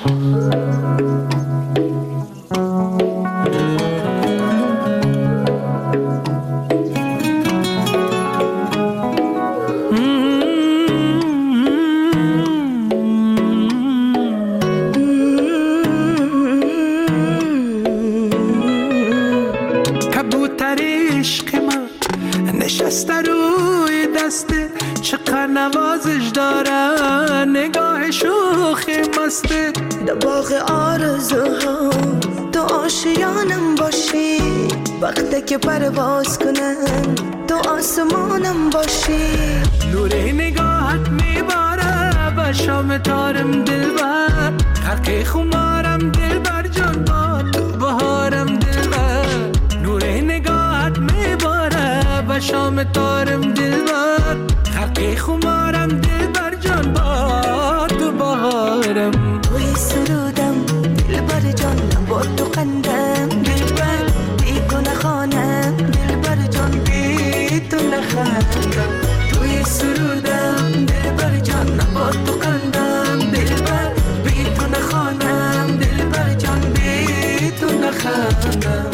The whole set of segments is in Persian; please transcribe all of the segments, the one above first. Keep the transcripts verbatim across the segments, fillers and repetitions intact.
نوازش دارن نگاه شوخی مسته در باغ آرزوها تو آشیانم باشی وقتی که پرواز کنم تو آسمانم باشی نور نگاهت میباره به شام تارم دلبر حقی خمارم دلبر جان با تو بهارم دلبر نور نگاهت میباره به شام تارم دلبر حقی خمارم دلبر جان با تو بهارم توی سرودم دلبر جان با تو قندم دلبر بی تو نخوانم دلبر جان بی تو نخندم توی سرودم دلبر جان با تو قندم دلبر بی تو نخوانم دلبر جان بی تو نخندم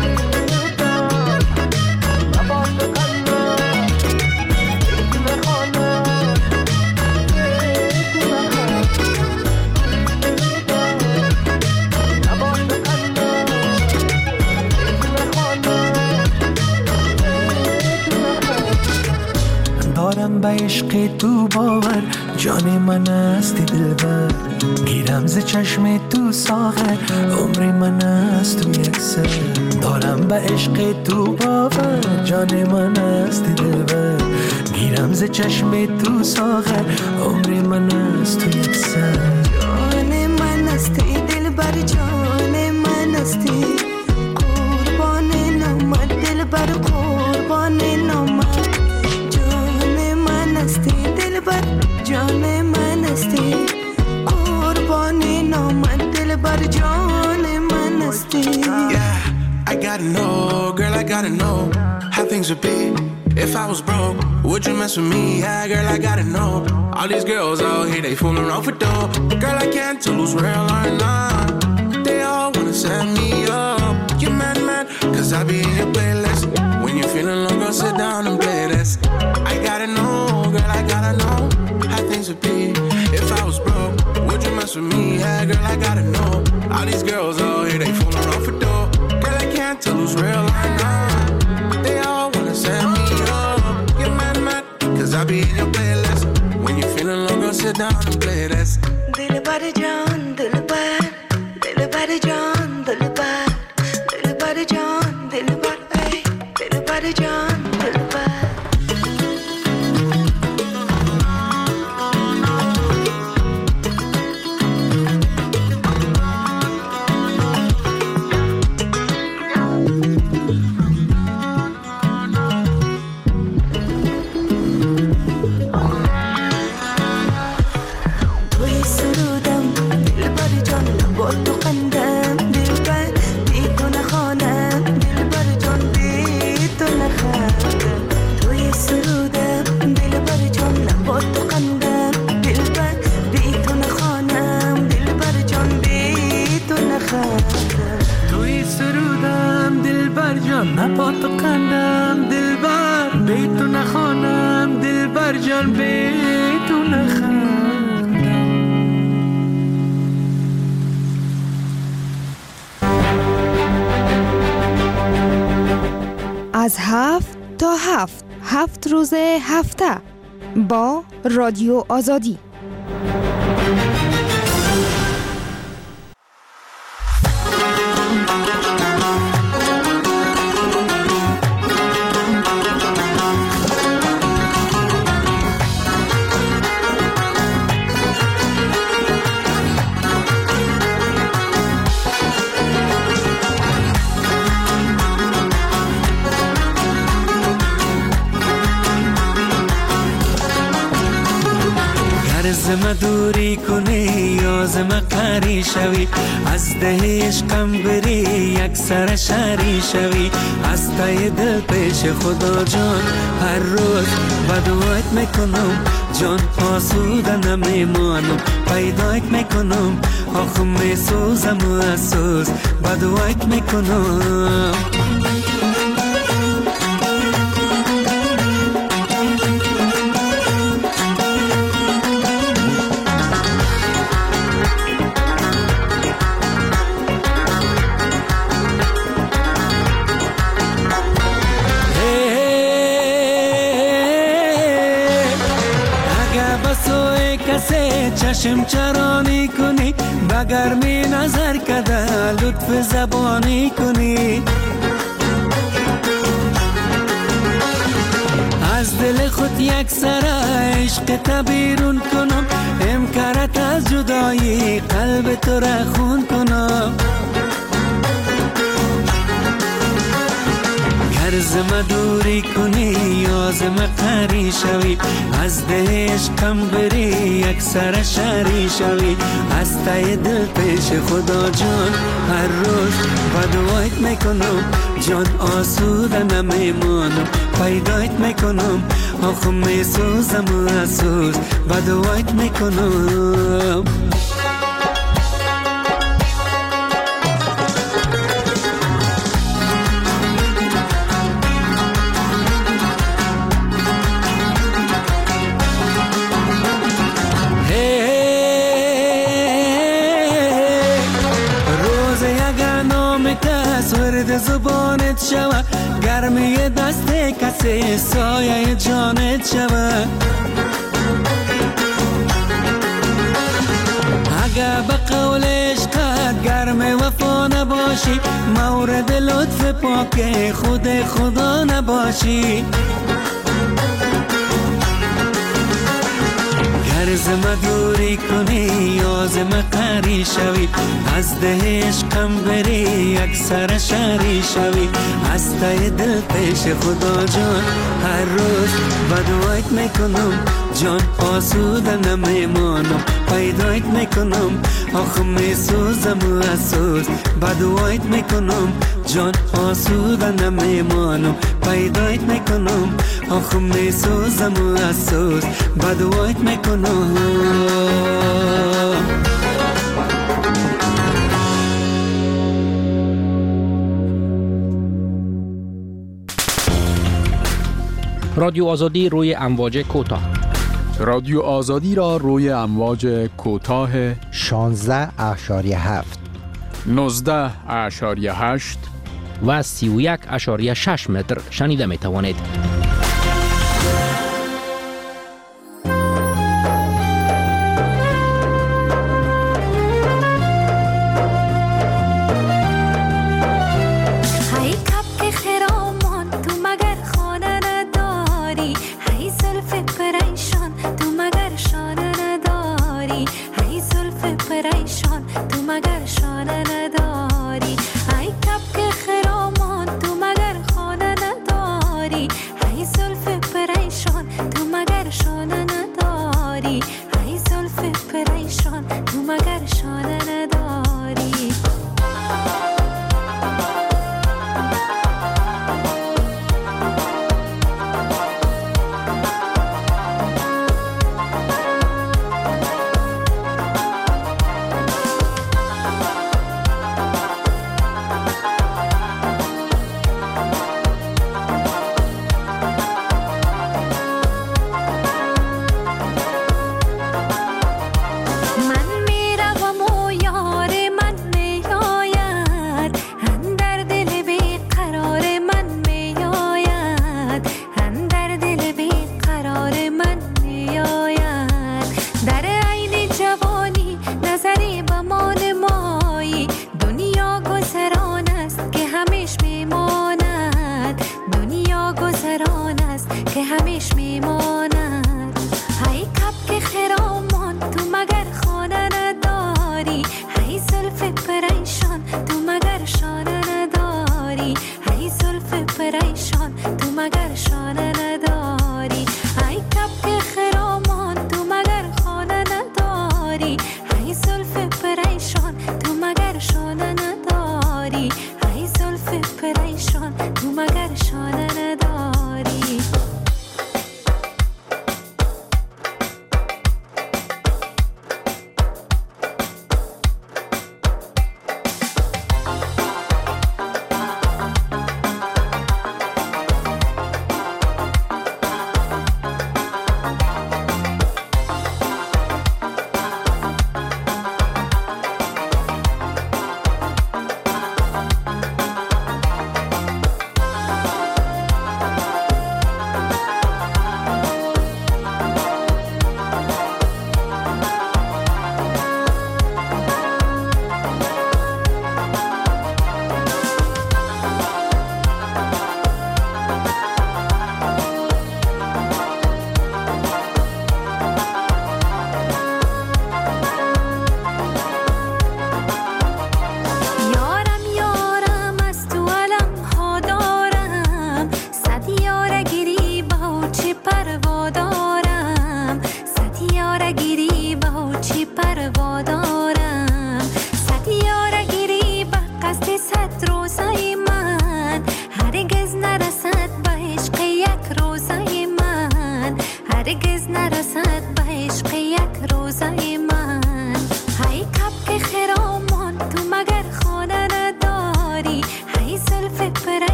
به عشق تو باور جان من هستی دلبر گیرم ز چشم تو ساغر عمر من است تو یک سر دارم به عشق تو باور جان من هستی دلبر گیرم ز چشم تو ساغر عمر من است تو یک سر جان من هستی دلبر جان من هستی قربان نامت دلبر قربان نامت دلبر جان من هستی قربان نامت دلبر جان من هستی Yeah, I gotta know, girl, I gotta know how things would be if I was broke. Would you mess with me? Yeah, girl, I gotta know. All these girls out here, they fooling off with dough. Girl, I can't tell who's real or not. They all wanna set me up. You mad, mad, cause I be in your playlist. When you're feeling low, girl, sit down and play this. I gotta know, girl, I gotta know how things would be if I was broke. Would you mess with me? Yeah, girl, I gotta know. All these girls out here, they fooling off with dough. Girl, I can't tell who's real or not. They all wanna set me up. You're mad, mad, cause I be in your playlist. When you're feeling low, girl, sit down and play this. Dilbar Jaan, Dilbar, Dilbar Jaan, Dilbar, Dilbar Jaan, Dilbar, ay, Dilbar Jaan, Dilbar. با تو قندم دلبر بی تو نخوانم دلبر جان بی تو نخندم. از هفت تا هفت هفت روز هفته با رادیو آزادی. زم دوری کنی یا زم قری شوی، از ده عشقم بری یک سر شری شوی، از تای دل پیش خدا جان هر روز بدوایت میکنم، جان آسوده نمیمانم، پیدایت میکنم، آخ میسوزم و اسوز بدوایت میکنم. چشم چرانی کنی بگر می نظر کده لطف زبانی کنی، از دل خود یک سر عشق تبیرون کنم، امکارت از جدایی قلب تو را خون کنم. گر زم دوری کنی یا زم قری شوی، از ده عشقم بری یک سر شری شوی، از تای دل پیش خدا جان هر روز بدوایت میکنم، جان آسوده نمیمانم، پیدایت میکنم، آخ میسوزم و اسوز بدوایت میکنم. ورد زبانت شوه، گرمی دست کسی سایه جانت شوه، اگه به قول عشقت گرم وفا نباشی، مورد لطف پاک خود خدا نباشی. گر زم دوری کنی یا زم قری شوی، از ده عشقم بری یک سر شری شوی، از تای دل پیش خدا جان هر روز بدوایت میکنم، جان آسوده نمیمانم، پیدایت میکنم، آخ میسوزم و اسوز بدوایت میکنم، جان آسوده نمیمانم، پیدایت میکنم، آخ میسوزم و اسوز بدوایت میکنم. رادیو آزادی روی امواج کوتاه. رادیو آزادی را روی امواج کوتاه شانزده اشاریه هفت، نوزده اشاریه هشت و سی و یک اشاریه شش متر شنیده می توانید.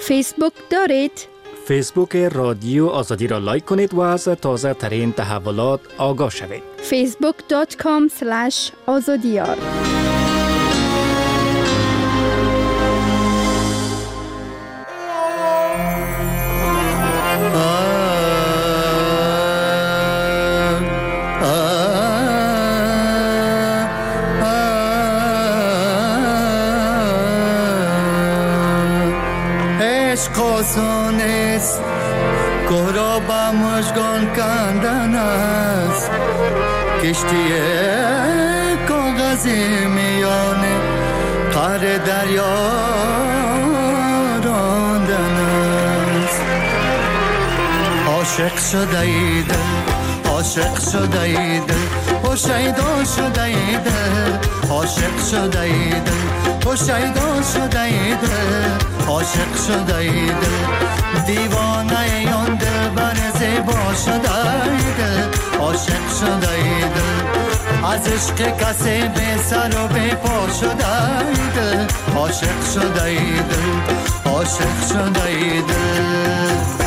فیسبوک دارید؟ فیسبوک رادیو آزادی را لایک کنید و از تازه ترین تحولات آگاه شوید. فیسبوک دات کام اسلش آزادیار. آسان است گهرا با مشگان کندن است کشتی کاغذی میانه قعر دریا راندن است عاشق شده ای دل عاشق شده ای دل و شیدا شده ای دل عاشق شده ای دل و شیدا شده ای دل عاشق شده ای دل دیوانه یان دل بر زیبا شده ای دل عاشق شده ای دل از عشق کسی به سر و به پا شده ای دل عاشق شده ای دل عاشق شده ای دل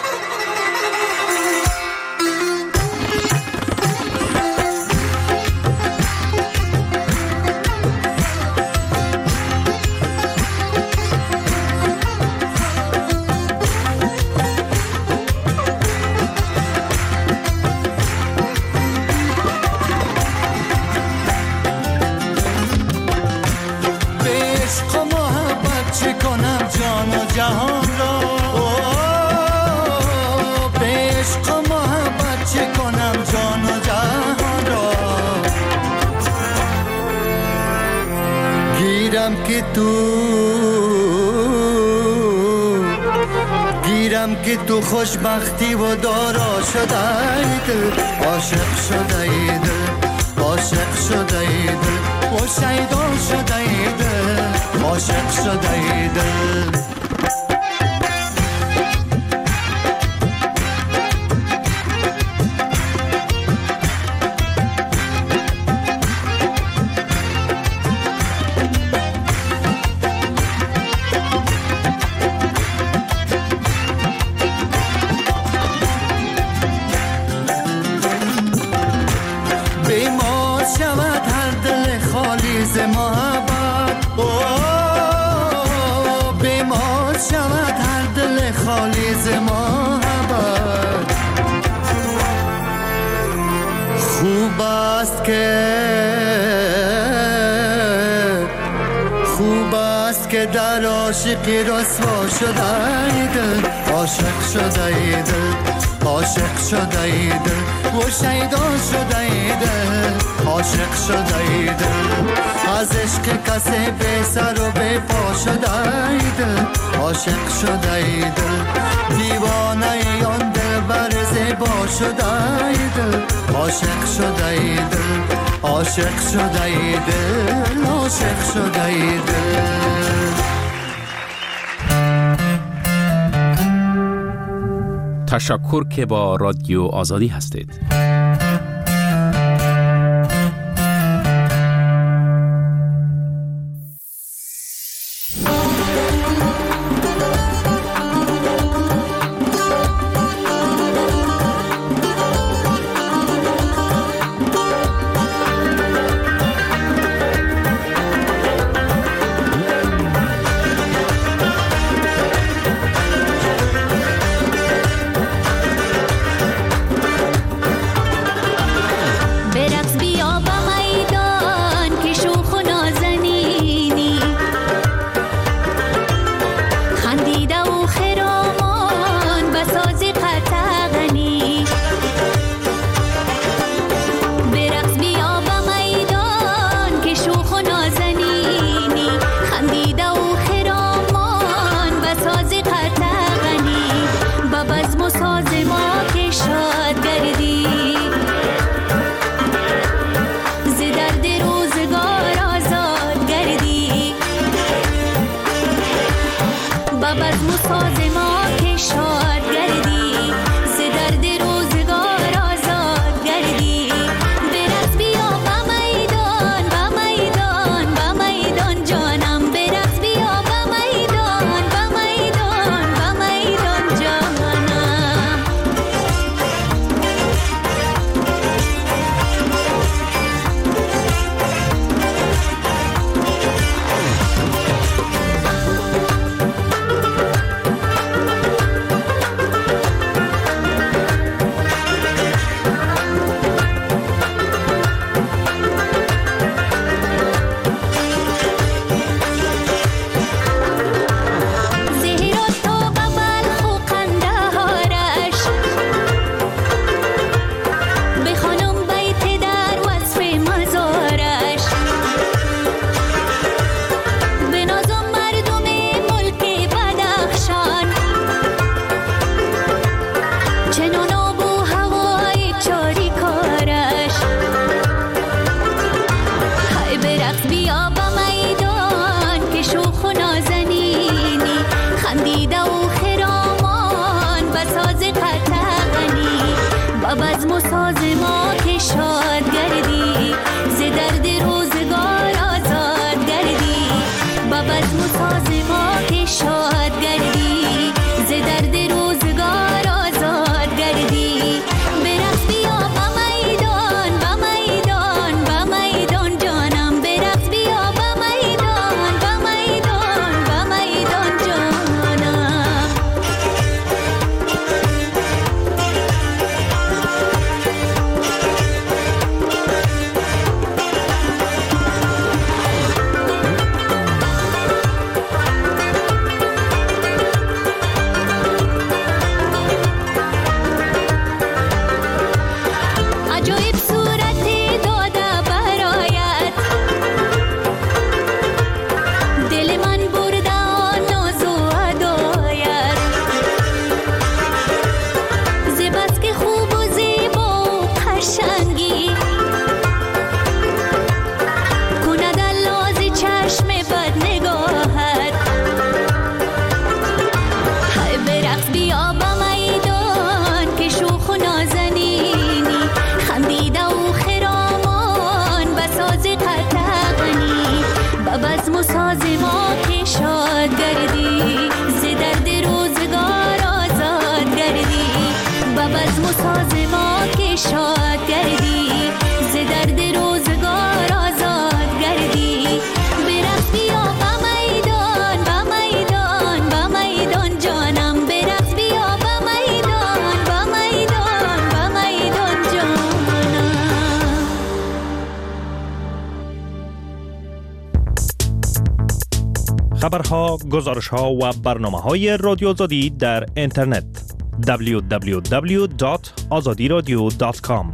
که تو گیرم که تو خوشبختی و دارا شده ای دل عاشق شده ای دل عاشق شده ای دل و شیدا شده ای دل عاشق شده ای دل خوب است که خوب است که در عاشقی رسوا شده ای دل عاشق شده ای دل عاشق شده ای دل و شیدا شده ای دل عاشق شده ای دل از عشق کسی به سر و به پا شده ای دل عاشق شده ای دل دیوانه یان دل بر زیبا شده ای دل عاشق شده ای دل عاشق شده ای دل عاشق شده ای دل تشکر که با رادیو آزادی هستید. بزم و ساز ما که شاد گردی ز درد روزگار آزاد گردی برقص بیا با میدان با میدان با میدان جانم برقص بیا با میدان با میدان با میدان جانم عجایب صورت داده برایت دل من برده آن ناز و هدایت ز بس که خوب و زیبا و قشنگی کند الاز چشم بد نگاهت های برقص بیا با میدان که شوخ و نازنینی خندیده و خرامان بساز قطعنی با بزم و ساز ما که شاد گردی ز درد روزگار آزاد گردی با بزم و ساز ما که شاد گردی ز درد روزگار آزاد گردی برقص بیا با میدان با میدان با میدان جانم برقص بیا با میدان با میدان با میدان جانم خبرها، گزارش‌ها و برنامه‌های رادیو آزادی در اینترنت دبلیو دبلیو دبلیو دات آزادی رادیو دات کام.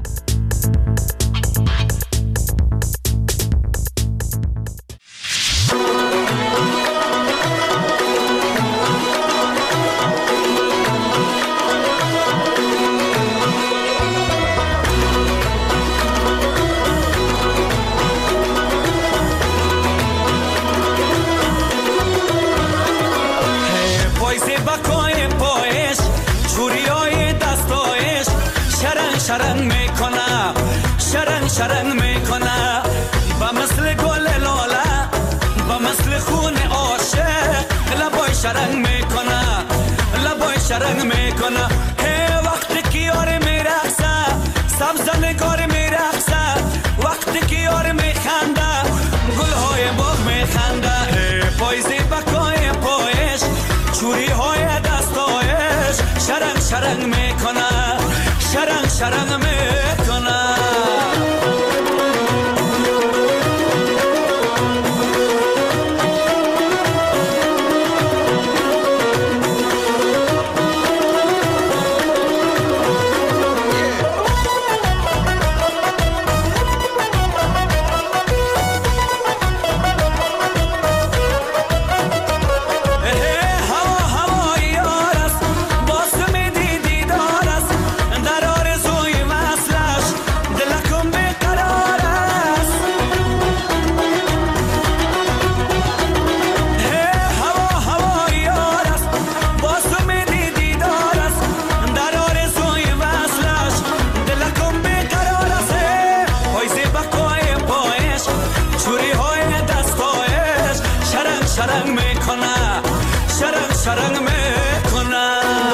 پایزه بکای پایش چوریای دستایش شرن شرن میکنه شرن شرن میکنه با مثل گل لاله با مثل خون عاشق لبای شرن میکنه لبای شرن میکنه هی وقتی که یار میرقصه سبز نگار میرقصه وقتی که یار میخنده گلهای باغ میخنده هی پایزه بکای پایش چوری های دستایش شرنگ شرنگ میکنه شرنگ شرنگ میکنه شرنگ میکنه شرنگ شرنگ میکنه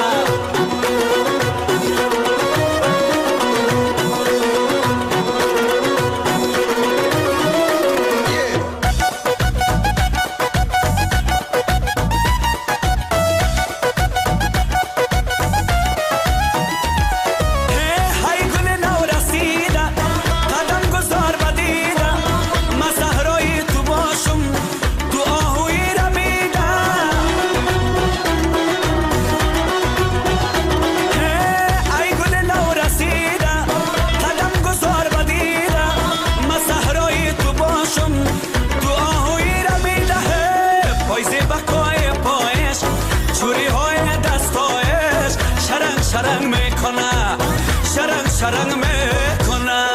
شرنگ میکنه شرنگ شرنگ میکنه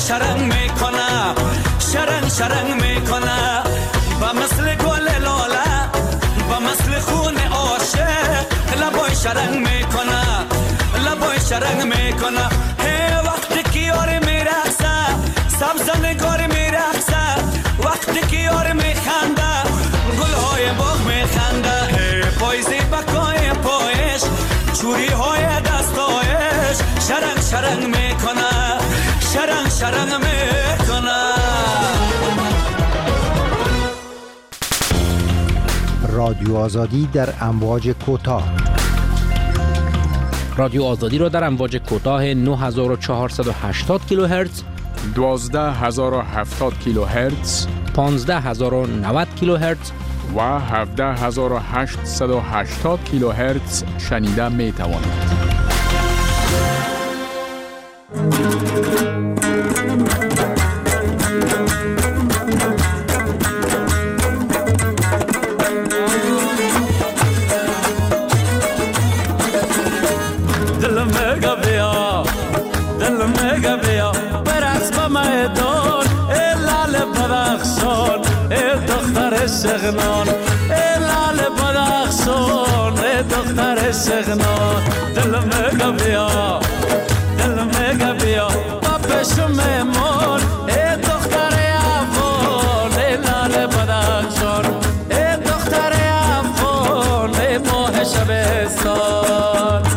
شرنگ میکنه شرنگ شرنگ میکنه با مثل گل لاله با مثل خون عاشق لبای شرنگ میکنه لبای شرنگ میکنه هی وقتی که یار میرقصه سبز نگار میرقصه وقتی که یار میخنده گلهای باغ میخنده هی پایزی بکای پایش چوری های دستایش شرنگ شرنگ میکنه شرنگ شرنگ میکنه. رادیو آزادی در امواج کوتاه. رادیو آزادی را در امواج کوتاه نه هزار و چهارصد و هشتاد کیلوهرتز، دوازده هزار و هفتاد کیلوهرتز، پانزده هزار و نود کیلوهرتز و هفده هزار و هشتصد و هشتاد کیلوهرتز شنیده می توانید. سغنان ای لال بدخشان ای دختر سغنان دل مگا بیا دل مگا بیا با پشم مون ای دختر افغان ای لال بدخشان ای دختر افغان ای ماه شبستان.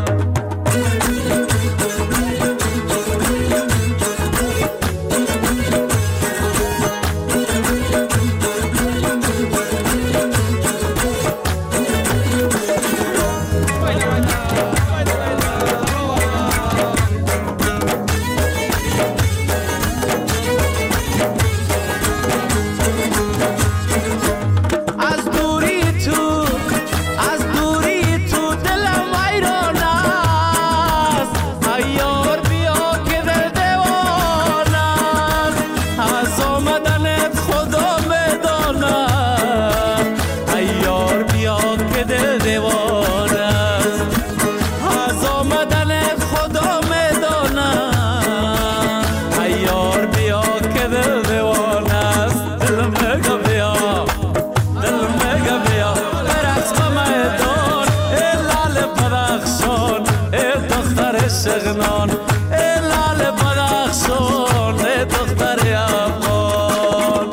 سغنان ای لال بدخشان ای دختر افغان.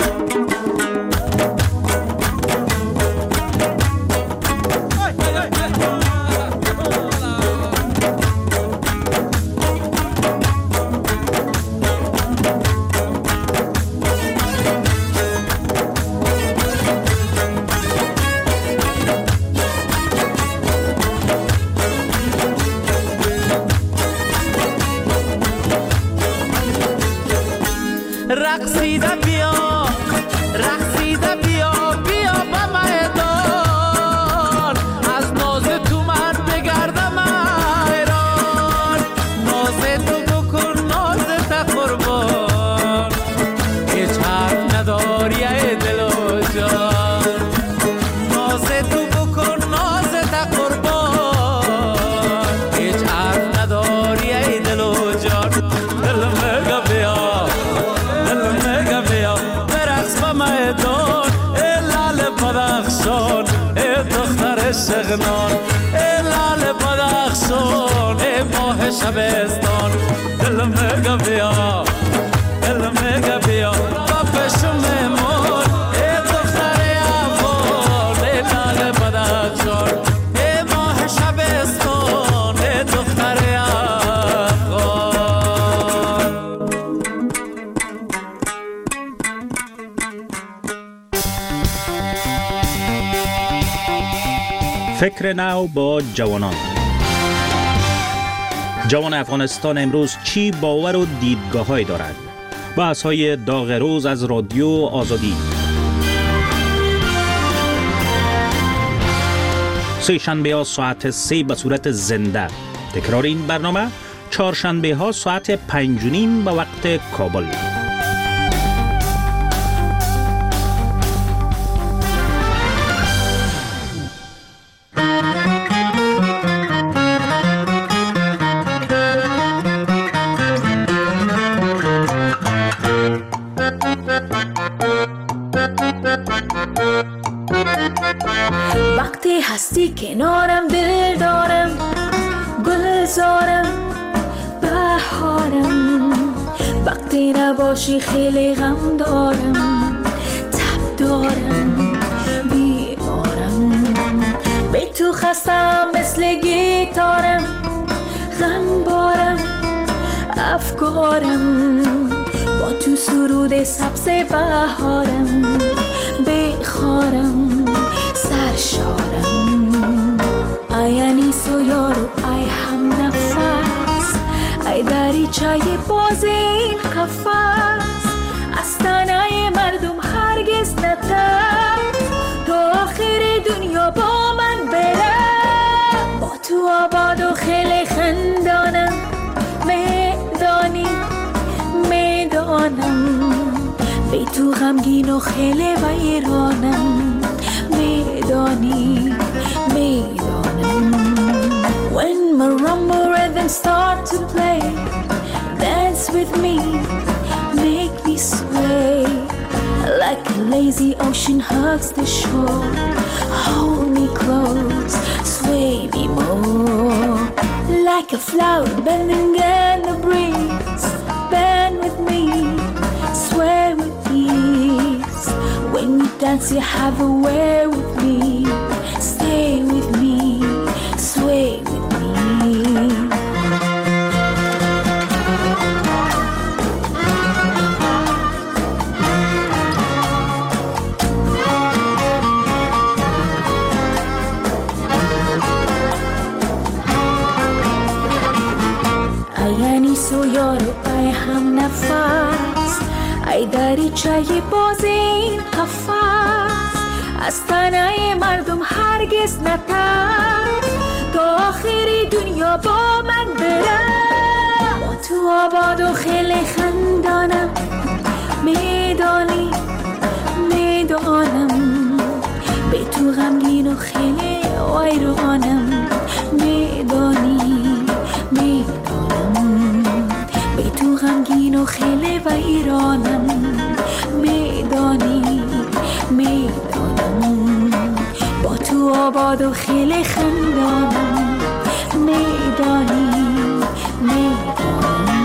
رقصیده بیا رقصیده بیا بیا با میدان از ناز تو من بگردم ایران ناز تو بکن ناز تا قربان هیچ حرف نداری ای دل و جان ناز تو بکن ناز تا قربان هیچ حرف نداری ای دل و جان. دل مگا بیا برقص با میدان ای لال بدخشان ای دختر سغنان ای لال بدخشان ای ماه شبستان. دل مگا بیا دل مگا بیا با پشم مون ای دختر افغان ای لال بدخشان ای ماه شبستان ای دختر افغان. فکر نو با جوانان. جوان افغانستان امروز چی باور و دیدگاه‌هایی دارد؟ بحث‌های داغ روز از رادیو آزادی. سه شنبه ها ساعت سه به صورت زنده. تکرار این برنامه چهارشنبه ها ساعت پنج و نیم به وقت کابل. نباشی خیلی غم دارم، تب دارم، بیمارم، به تو خستم مثل گیتارم، غم بارم، افکارم، با تو سرود سبز بهارم، بخارم، سرشارم. ای انیس و یارو، ای هم نفس، ای دریچه باز این قفس، از تنه مردم هرگز نترس، تا آخر دنیا با من بره. با تو آباد و خیلی خندانم، میدانی میدانم، به تو غمگین و خیلی ویرانم، میدانی میدانم. When marimba rhythms start to play, dance with me, make me sway, like a lazy ocean hugs the shore. Hold me close, sway me more, like a flower bending in the breeze. Bend with me, sway with ease. When you dance you have a way with me. Stay with me, sway with me. و یارو ای هم نفس، ای دریچه باز این قفس، از تنه مردم هرگز نترس، تا آخر دنیا با من بره. با تو آباد و خیلی خندانم، میدانی میدانم، به تو غمگین و خیلی ویرانم، میدانی میدانم، به تو غمگین و خیلی ویرانم، میدانی میدانم، با تو آباد و خیلی خندانم، میدانی میدانم.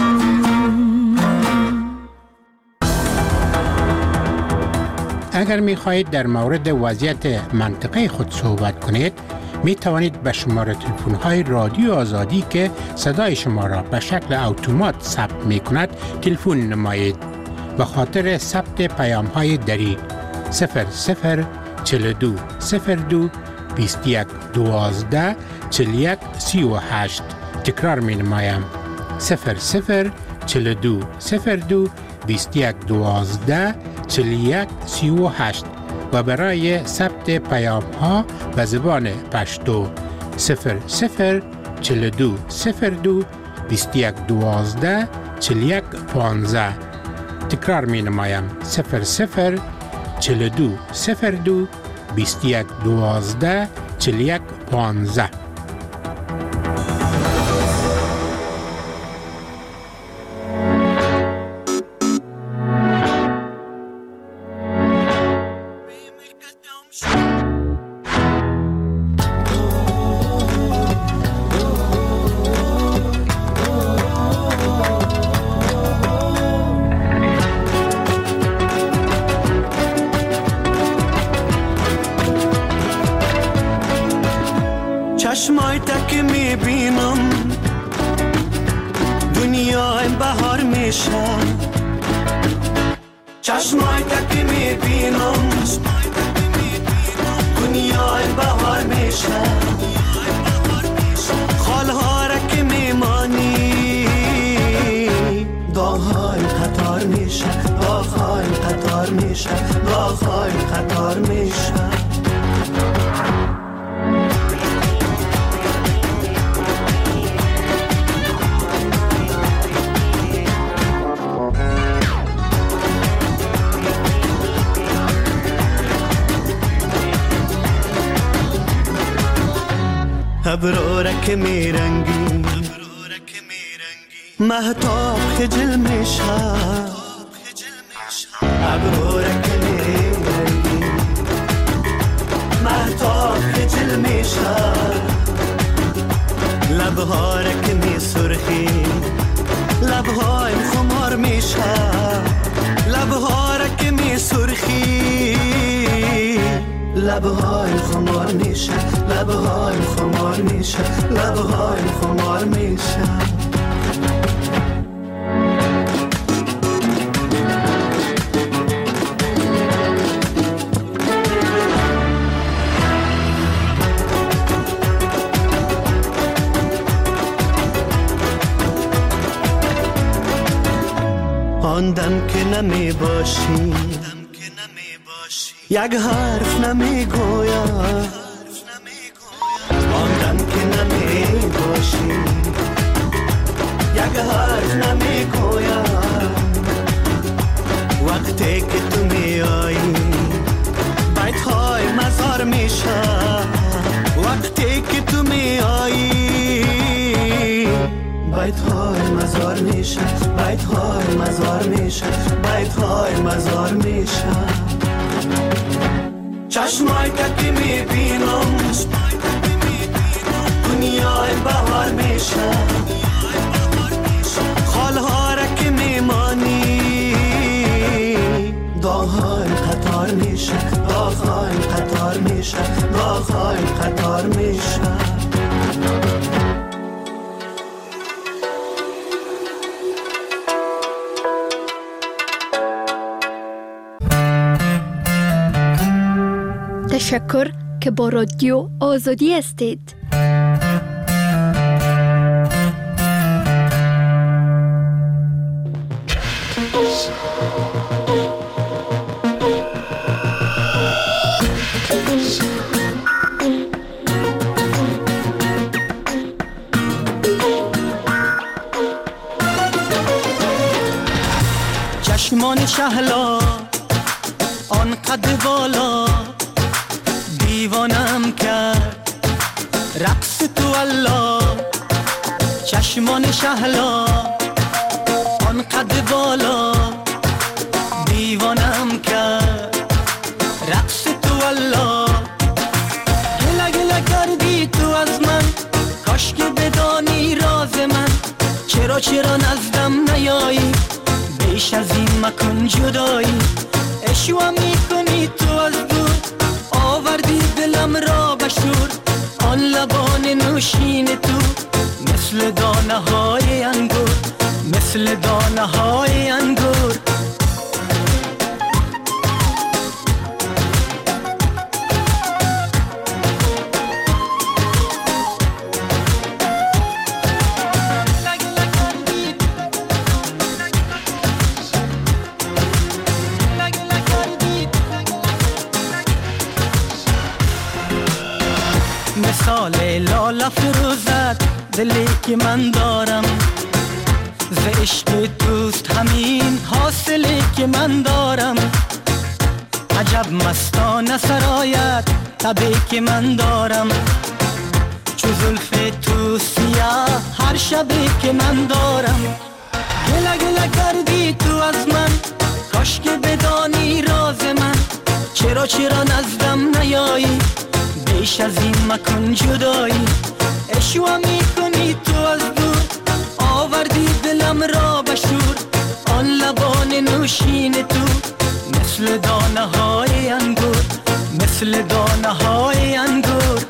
اگر می خواهید در مورد وضعیت منطقه خود صحبت کنید، می توانید به شماره تلفن های رادیو آزادی که صدای شما را به شکل اتومات ثبت می کند تلفن نمایید. به خاطر ثبت پیام های دری صفر صفر چهل و دو صفر دو بیست و یک دوازده چهل و یک سی و هشت. تکرار می نمایم صفر صفر چهل و دو صفر دو بیست و یک دوازده چهل و یک سی و هشت و برای ثبت پیام ها به زبان پشتو صفر صفر چهل و دو صفر دو بیست و یک دوازده چهل و یک پانزده. تکرار می نمایم صفر صفر چهل و دو صفر دو بیست و یک دوازده چهل و یک پانزده. چشمای تک میبینم دنیای بهار میشه، چشمای تک میبینم دنیای بهار میشه، خالها را که میمانی داغهای قطار میشه، داغهای قطار میشه، داغهای قطار میشه. ابرارک میرنگی مهتاب خجل میشه، ابرارک میرنگی مهتاب خجل میشه، لبهارک می سرخی لبهای خمار میشه. میشه لبها را که می سرخی لبهای خمار میشه لبهای خمار میشه لبهای خمار میشه آن دم که نمی باشی یک حرف نمی گویم آن دم که نمی باشی یک حرف نمی گویم وقتی که تو می آیی بیت های مزار میشه وقتی که تو می آیی بیت های مزار میشه بیت های مزار میشه بیت های مزار میشه چشمای که میبینم دنیای بهار میشه خالها را که میمانی داغهای قطار میشه داغهای قطار میشه داغهای قطار میشه تشکر که با رادیو آزادی هستید. چشمان شهلا آن قد بالا دیوانم کرد رقص تو الله چشمان شهلا آن قد بالا دیوانم کرد رقص تو الله گله گله کردی تو از من کاش که بدانی راز من چرا چرا نزدم نیایی بیش از این مکن جدایی اشوا میکنی تو از دور آوردی دلم را بشور آن لبان نوشین تو مثل دانه های انگور مثل دانه های انگور مثال لاله فروزد دلی که من دارم ز عشق دوست همین حاصلی که من دارم عجب مستانه سرایت تبی که من دارم چو زلف تو سیاه هر شبی که من دارم گله گله کردی تو از من کاش که بدانی راز من چرا چرا نزدم نیایی بیش از این مکن جدایی اشوا میکنی تو از دور آوردی دلم را بشور آن لبان نوشین تو مثل دانه های انگور مثل دانه های انگور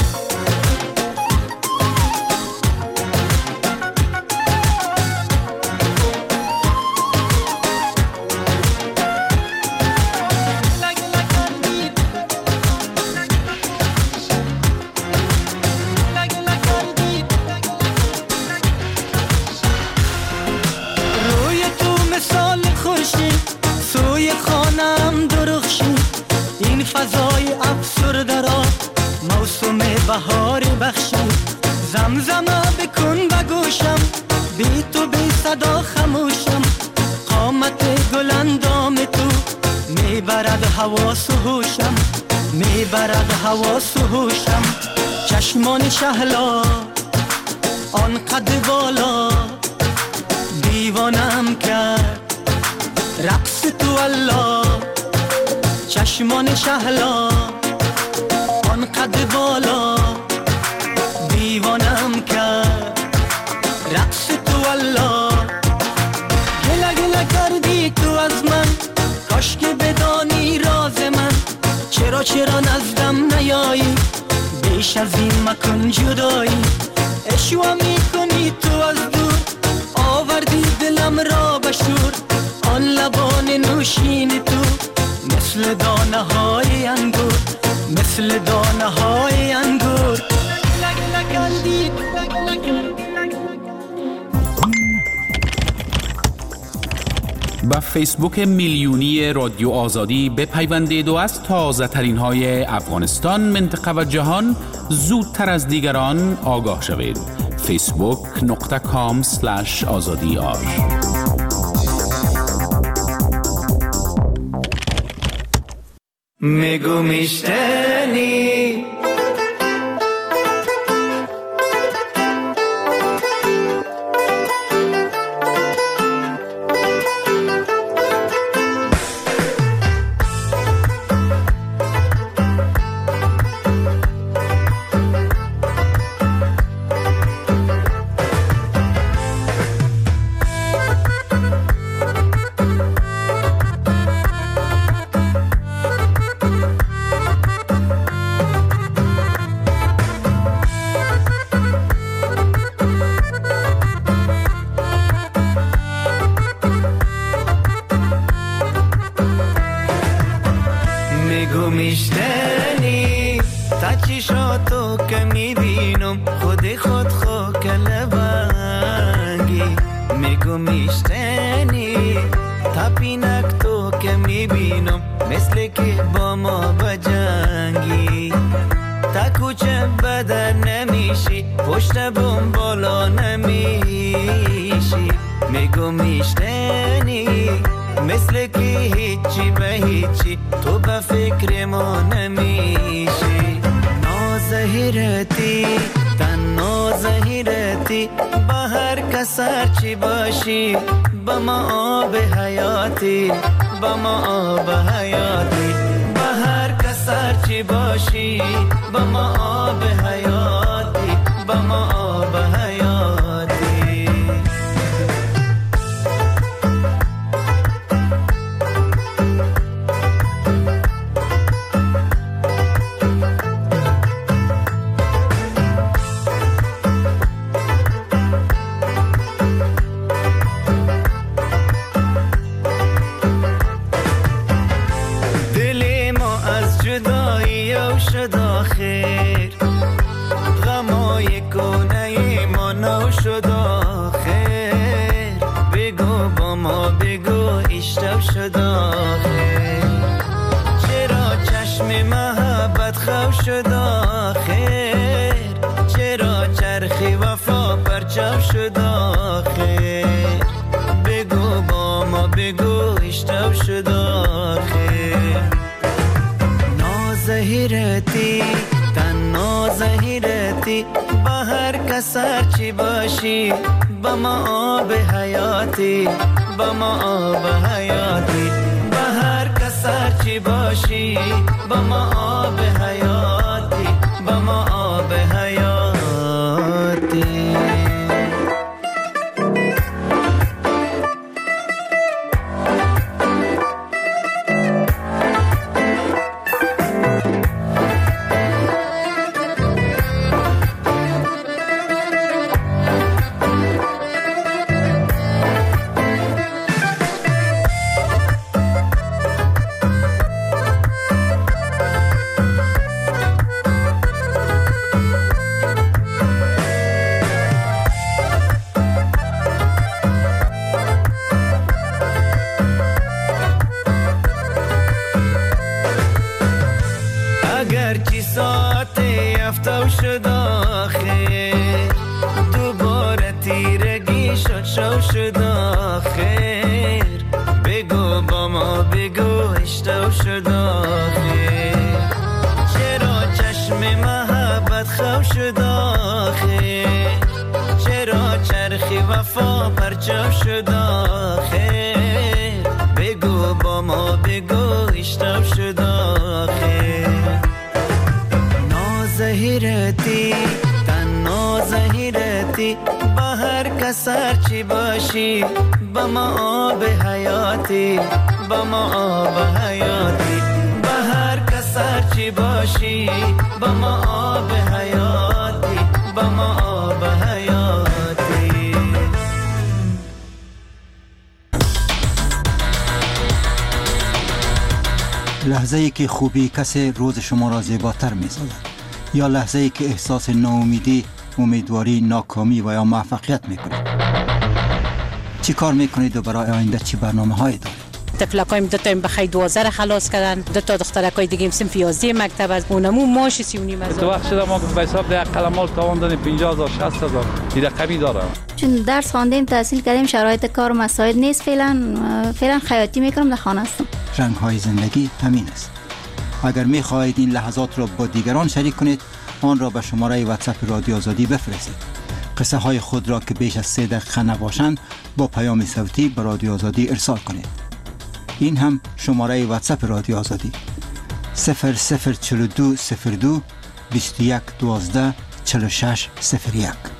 فضای افسرده را موسم بهار بخشی زمزمه بکن و گوشم بی تو بی صدا خموشم قامت گلندام تو میبرد حواس و هوشم میبرد حواس و هوشم چشمان شهلا آن قد بالا دیوانم کرد رقص تو الله چشمان شهلا آن قد بالا دیوانم کرد رقص تو الله گله گله نکردی تو از من، کاش که بدانی راز من. چرا چرا نزدم نیایی، بیش از این مکن جدایی. اشوا میکنی تو از دور، آوردی دلم را بشور. آن لبان نوشین تو مثل دانه های انگور، مثل دانه های انگور. با فیسبوک میلیونی رادیو آزادی بپیوندید و از تازه ترین های افغانستان، منطقه و جهان زودتر از دیگران آگاه شوید. فیسبوک نقطه کام سلش آزادی آر. میگو میشتنی میشتنی تا چشاتو که میبینم خودی خود خو کلبنگی. میگو میشتنی تا پینک تو که میبینم مثل که با ما بجنگی. تا کوچه بدر نمیشی پشت بوم بالا نمیشی. میگو میشتنی مثل که هیچی به هیچی تو به فکر ما نمیشی. نازهیرتی تن نازهیرتی با هر کسر چی باشی، با ما آب حیاتی، با ما آب حیاتی. با هر کسر چی باشی، با ما آب حیاتی، با ما آب حیاتی. شد آخر غمای کنه ما نو شد آخر. بگو با ما بگو اشتب شد آخر. چرا چشم محبت خو شد آخر، چرا چرخی وفا پرچم شد آخر. بگو با ما بگو اشتب شد آخر. نازهیرتی تن نازهیرتی با هر کسر چی باشی، با ما آب حیاتی، با ما آب حیاتی. با هر کسر چی باشی، با ما آب حیاتی، با ما آب حیاتی. کسر چی باشی با ما آب حیاتی با ما آب حیاتی بهر کسر چی باشی با ما آب حیاتی با ما آب حیاتی. لحظه ای که خوبی کسی روز شما را زیباتر می سازد یا لحظه ای که احساس ناامیدی، امیدواری، ناکامی و یا موفقیت می کنید. چی کار می کنید و برای آینده چی برنامه هایی دارید؟ تفلکایم دو تا بخیر دوازده خلاص کردن، دو تا دخترکای دیگه صنف یازده مکتب از اونمو ماش سی و نیم هزار. تو وقت شده ما به حساب ده قلمال تاوان دادیم پنجاه هزار شصت هزار این رقمی داره. چون درس خواندیم تحصیل کردیم شرایط کار مساعد نیست فعلا فعلا خیاطی میکنم در خانه هستم. رنگ های زندگی همین است. اگر می خواهید این لحظات را با دیگران شریک کنید آن را به شماره واتساپ رادیو آزادی بفرستید. قصه های خود را که بیش از سه دقیقه نباشند با پیام صوتی به رادیو آزادی ارسال کنید. این هم شماره واتساپ رادیو آزادی صفر صفر چهل و دو صفر دو بیست و یک دوازده چهل و شش صفر یک.